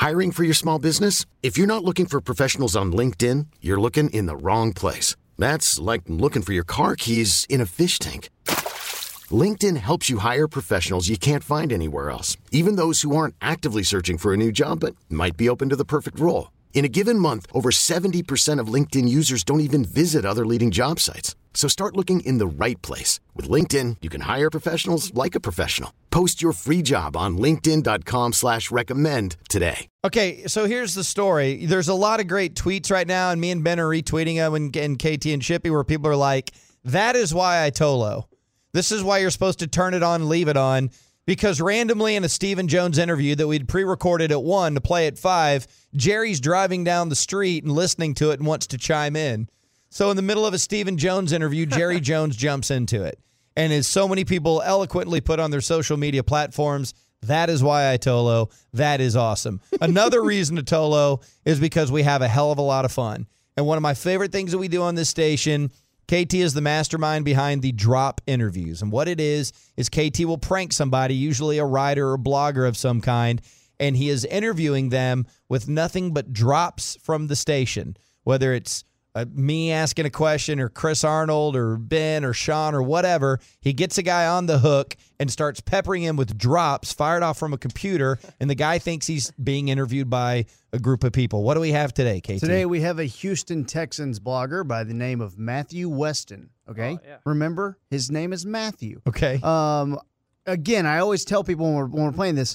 Hiring for your small business? If you're not looking for professionals on LinkedIn, you're looking in the wrong place. That's like looking for your car keys in a fish tank. LinkedIn helps you hire professionals you can't find anywhere else, even those who aren't actively searching for a new job but might be open to the perfect role. In a given month, over 70% of LinkedIn users don't even visit other leading job sites. So start looking in the right place. With LinkedIn, you can hire professionals like a professional. Post your free job on linkedin.com/recommend today. Okay, so here's the story. There's a lot of great tweets right now, and me and Ben are retweeting them, and KT and Chippy, where people are like, that is why I Tolo. This is why you're supposed to turn it on, leave it on, because randomly in a Stephen Jones interview that we'd pre-recorded at 1 to play at 5, Jerry's driving down the street and listening to it and wants to chime in. So in the middle of a Stephen Jones interview, Jerry Jones jumps into it. And as so many people eloquently put on their social media platforms, that is why I Tolo. That is awesome. Another reason to Tolo is because we have a hell of a lot of fun. And one of my favorite things that we do on this station, KT is the mastermind behind the drop interviews. And what it is KT will prank somebody, usually a writer or blogger of some kind, and he is interviewing them with nothing but drops from the station, whether it's me asking a question or Chris Arnold or Ben or Sean or whatever. He gets a guy on the hook and starts peppering him with drops fired off from a computer, and the guy thinks he's being interviewed by a group of people. What do we have today, KT? Today we have a Houston Texans blogger by the name of Matthew Weston, okay? Oh, yeah. Remember, his name is Matthew. Okay. Again, I always tell people when we're playing this,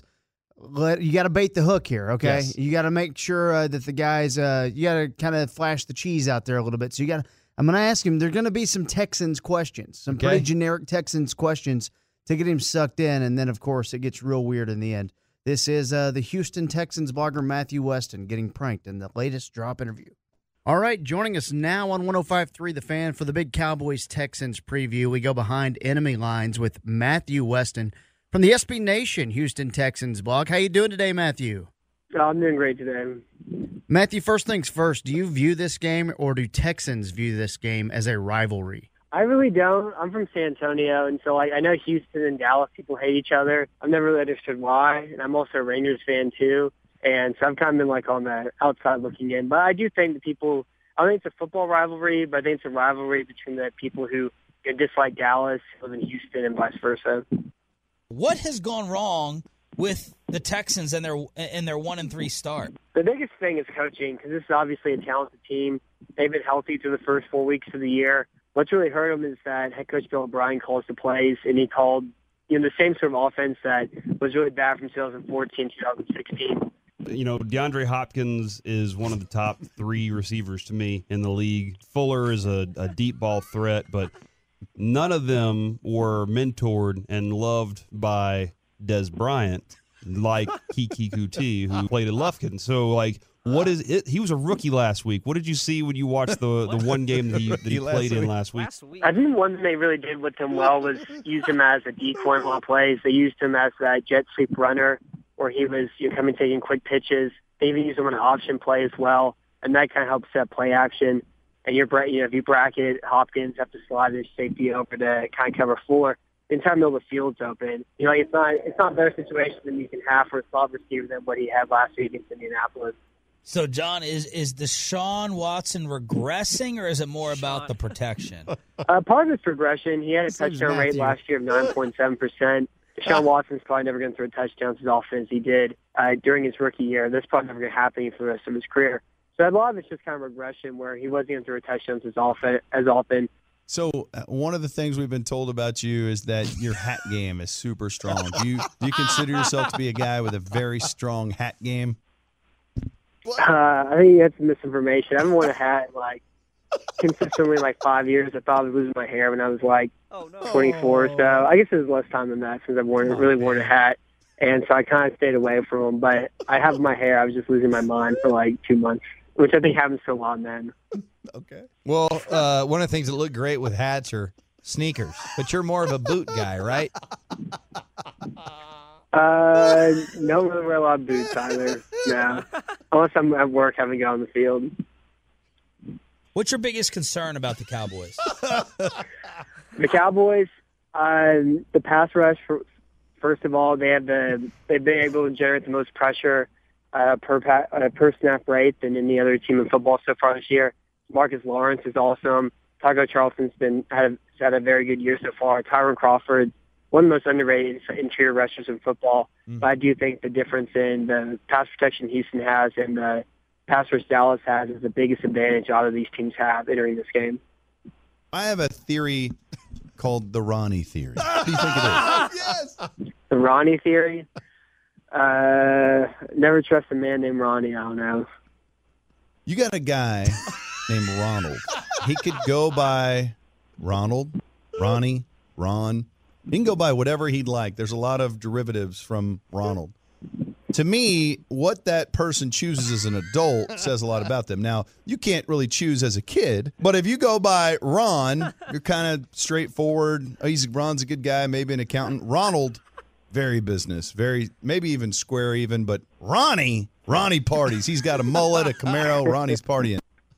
you got to bait the hook here, okay? Yes. You got to make sure that the guys, you got to kind of flash the cheese out there a little bit. So I'm going to ask him, there are going to be some Texans questions, some pretty generic Texans questions to get him sucked in, and then, of course, it gets real weird in the end. This is the Houston Texans blogger Matthew Weston getting pranked in the latest drop interview. All right, joining us now on 105.3 The Fan for the big Cowboys-Texans preview, we go behind enemy lines with Matthew Weston from the SB Nation Houston Texans blog. How you doing today, Matthew? I'm doing great today. Matthew, first things first, do you view this game or do Texans view this game as a rivalry? I really don't. I'm from San Antonio, and so I know Houston and Dallas people hate each other. I've never really understood why, and I'm also a Rangers fan too, and so I've kind of been like on the outside looking in. But I do think that people, I think it's a football rivalry, but I think it's a rivalry between the people who dislike Dallas, live in Houston, and vice versa. What has gone wrong with the Texans and their 1-3 start? The biggest thing is coaching, because this is obviously a talented team. They've been healthy through the first 4 weeks of the year. What's really hurt them is that head coach Bill O'Brien calls the plays, and he called the same sort of offense that was really bad from 2014, 2016. DeAndre Hopkins is one of the top 3 receivers to me in the league. Fuller is a deep ball threat, but none of them were mentored and loved by Des Bryant, like Kiki Kuti, who played at Lufkin. So, what is it? He was a rookie last week. What did you see when you watched the one game that he played in last week? I think one thing they really did with him well was use him as a decoy in a lot of plays. They used him as that jet sweep runner, where he was coming taking quick pitches. They even used him on an option play as well, and that kind of helps set play action. And if you bracket Hopkins, have to slide his safety over to kind of cover floor. The entire middle of the field's open. It's not a better situation than you can have for a slot receiver than what he had last week against Indianapolis. So, John, is Deshaun Watson regressing, or is it more about the protection? Part of his progression, he had a touchdown rate last year of 9.7%. Deshaun Watson's probably never going to throw touchdowns as often as he did during his rookie year. That's probably never going to happen for the rest of his career. So a lot of it's just kind of regression where he wasn't going to throw touchdowns as often. So one of the things we've been told about you is that your hat game is super strong. Do you consider yourself to be a guy with a very strong hat game? I think that's misinformation. I haven't worn a hat consistently 5 years. I thought I was losing my hair when I was 24 or so. I guess it was less time than that since I've really worn a hat. And so I kind of stayed away from them. But I have my hair. I was just losing my mind for 2 months, which I think happens to a lot of men. Okay. Well, one of the things that look great with hats are sneakers. But you're more of a boot guy, right? Don't really wear a lot of boots either. No. Unless I'm at work having to go on the field. What's your biggest concern about the Cowboys? The Cowboys, the pass rush, first of all, they've been able to generate the most pressure per snap rate than any other team in football so far this year. Marcus Lawrence is awesome. Tygo Charlton's had a very good year so far. Tyron Crawford, one of the most underrated interior rushers in football. But I do think the difference in the pass protection Houston has and the pass rush Dallas has is the biggest advantage all of these teams have entering this game. I have a theory called the Ronnie theory. What do you think it is? Yes. The Ronnie theory? Never trust a man named Ronnie. I don't know. You got a guy named Ronald. He could go by Ronald, Ronnie, Ron. He can go by whatever he'd like. There's a lot of derivatives from Ronald. To me, what that person chooses as an adult says a lot about them. Now, you can't really choose as a kid, but if you go by Ron, you're kind of straightforward. Ron's a good guy, maybe an accountant. Ronald, very business, very maybe even square even, but Ronnie parties. He's got a mullet, a Camaro. Ronnie's partying.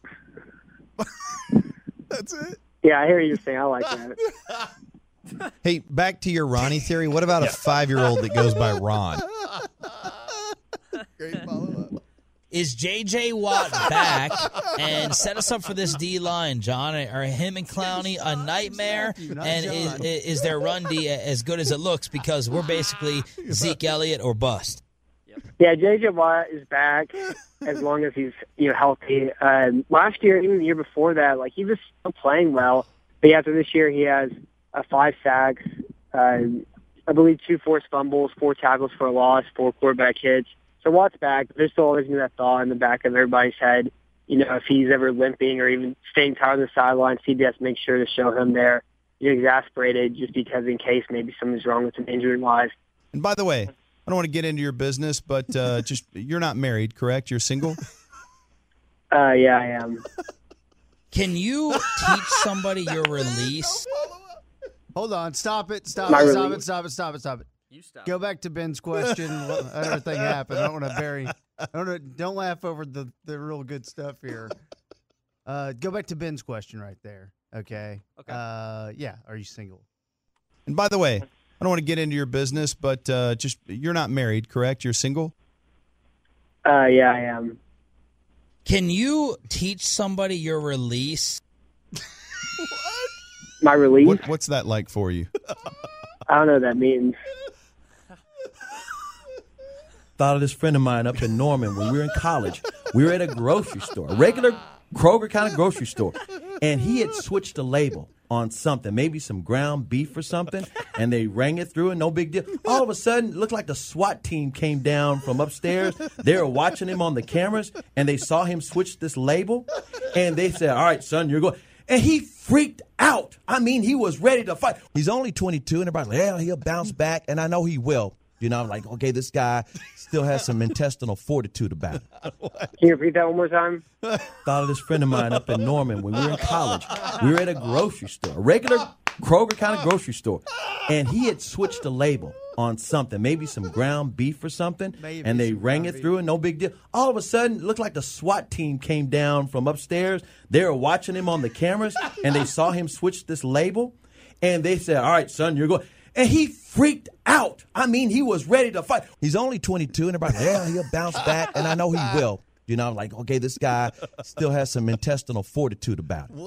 That's it. Yeah, I hear you saying. I like that. Hey, back to your Ronnie theory. What about a 5-year-old that goes by Ron? Great follow-up. Is J.J. Watt back? And set us up for this D-line, John. Are him and Clowney a nightmare? And is their run D as good as it looks? Because we're basically Zeke Elliott or bust. Yeah, J.J. Watt is back as long as he's healthy. Last year, even the year before that, he was still playing well. But after this year, he has 5 sacks, I believe 2 forced fumbles, 4 tackles for a loss, 4 quarterback hits. So Watt's back. There's still always that thought in the back of everybody's head. If he's ever limping or even staying tired on the sideline, CBS makes sure to show him there. Exasperated just because in case maybe something's wrong with him injury-wise. And by the way, I don't want to get into your business, but just you're not married, correct? You're single? Yeah, I am. Can you teach somebody your release? Hold on. Stop it. Stop it. You stop. Go back to Ben's question. Everything happened. I don't want to bury. Don't laugh over the real good stuff here. Go back to Ben's question right there. Okay. Yeah. Are you single? And by the way, I don't want to get into your business, but just you're not married, correct? You're single? Yeah, I am. Can you teach somebody your release? My release? What's that like for you? I don't know what that means. Thought of this friend of mine up in Norman when we were in college. We were at a grocery store, a regular Kroger kind of grocery store, and he had switched the label on something, maybe some ground beef or something, and they rang it through and no big deal. All of a sudden, it looked like the SWAT team came down from upstairs. They were watching him on the cameras, and they saw him switch this label, and they said, all right, son, you're going. And he freaked out. I mean, he was ready to fight. He's only 22, and everybody's like, yeah, he'll bounce back, and I know he will. I'm like, okay, this guy still has some intestinal fortitude about him. Can you repeat that one more time? Thought of this friend of mine up in Norman when we were in college. We were at a grocery store, a regular Kroger kind of grocery store, and he had switched the label on something, maybe some ground beef or something, and they rang it through and no big deal. All of a sudden, it looked like the SWAT team came down from upstairs. They were watching him on the cameras, and they saw him switch this label, and they said, all right, son, you're going. And he freaked out. I mean, he was ready to fight. He's only 22, and everybody's like, yeah, he'll bounce back, and I know he will. Like, okay, this guy still has some intestinal fortitude about him.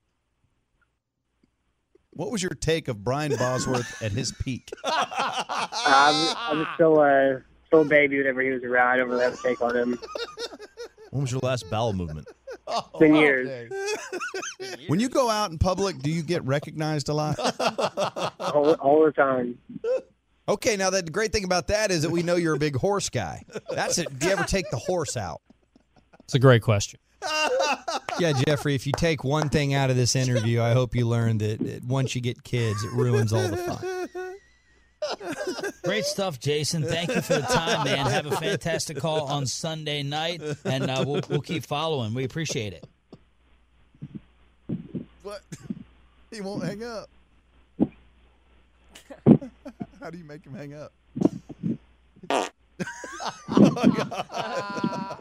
What was your take of Brian Bosworth at his peak? I was still a baby whenever he was around. I don't really have a take on him. When was your last bowel movement? It's been years. When you go out in public, do you get recognized a lot? All the time. Okay, now the great thing about that is that we know you're a big horse guy. That's it. Do you ever take the horse out? It's a great question. Yeah, Jeffrey, if you take one thing out of this interview, I hope you learn that once you get kids, it ruins all the fun. Great stuff, Jason. Thank you for the time, man. Have a fantastic call on Sunday night, and we'll keep following. We appreciate it. What? He won't hang up. How do you make him hang up? Oh, my God.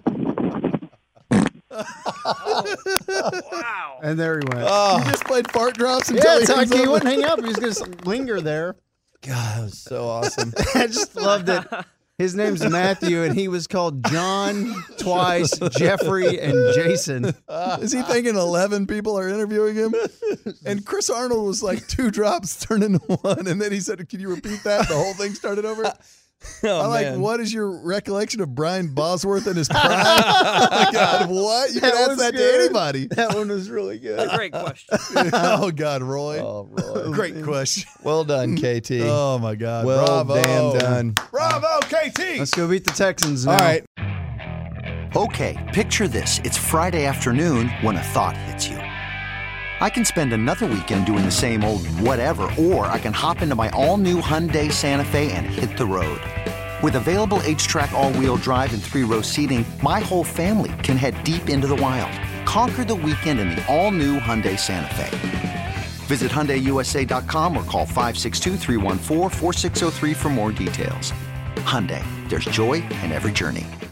Wow. And there he went. Oh. He just played fart drops until he wouldn't hang up. He was going to linger there. God, that was so awesome. I just loved it. His name's Matthew, and he was called John twice, Jeffrey, and Jason. Is he thinking 11 people are interviewing him? And Chris Arnold was like 2 drops turned into 1, and then he said, "Can you repeat that?" The whole thing started over. Oh, I'm like, man. what is your recollection of Brian Bosworth in his prime? Oh my God, what? You can ask that to anybody. That one was really good. Great question. Oh God, Roy. Oh, Roy. Great question. Well done, KT. Oh my God. Well Bravo. damn done. Bravo, KT. Let's go beat the Texans now. All right. Okay, picture this. It's Friday afternoon when a thought hits you. I can spend another weekend doing the same old whatever, or I can hop into my all-new Hyundai Santa Fe and hit the road. With available H-Track all-wheel drive and 3-row seating, my whole family can head deep into the wild. Conquer the weekend in the all-new Hyundai Santa Fe. Visit HyundaiUSA.com or call 562-314-4603 for more details. Hyundai, there's joy in every journey.